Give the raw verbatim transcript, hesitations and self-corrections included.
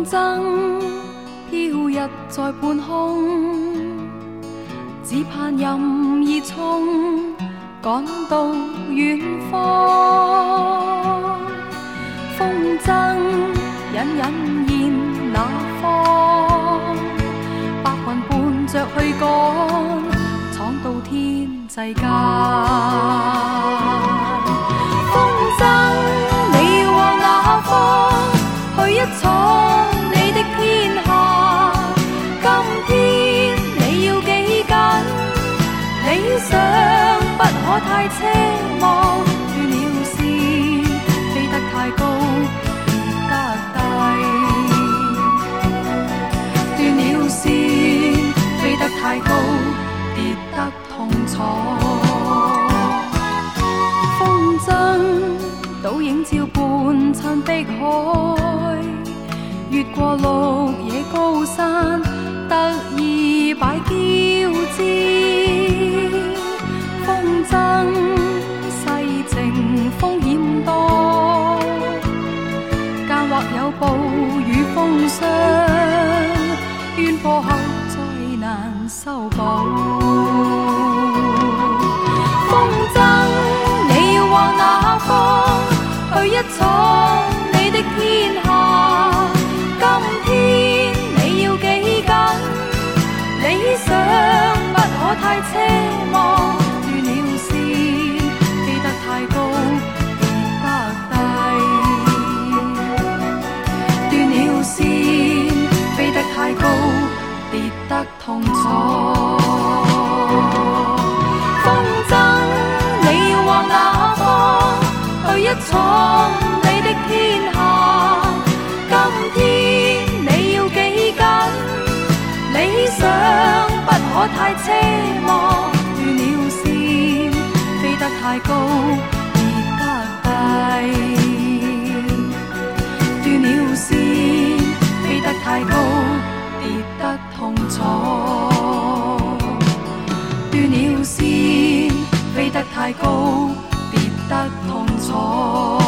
筝飄逸在半空，只盼任意衝，趕到遠方。風箏隱隱現那方，白雲伴着去趕，闖到天際間。風箏你要往哪方？去一闖你的天下。今天你要記緊，理想不可太奢望，斷了線飛得太高跌得低，斷了線飛得太高跌得痛楚。風箏倒影照伴襯碧海，越過綠野高山，得意擺嬌姿。風箏世情風險多，間或有暴雨風霜，淵破後再難修補。風箏你要往哪方？去一闖你的天下。今天你要記緊，理想不可太奢望，斷了線飛得太高跌得低，斷了線飛得太高跌得痛楚。風箏你要往哪方？去一闖你的天下。今天你要記緊，理想不可太奢望，斷了線飛得太高跌得低，斷了線飛得太高跌得痛楚，斷了線飛得太高跌得痛楚。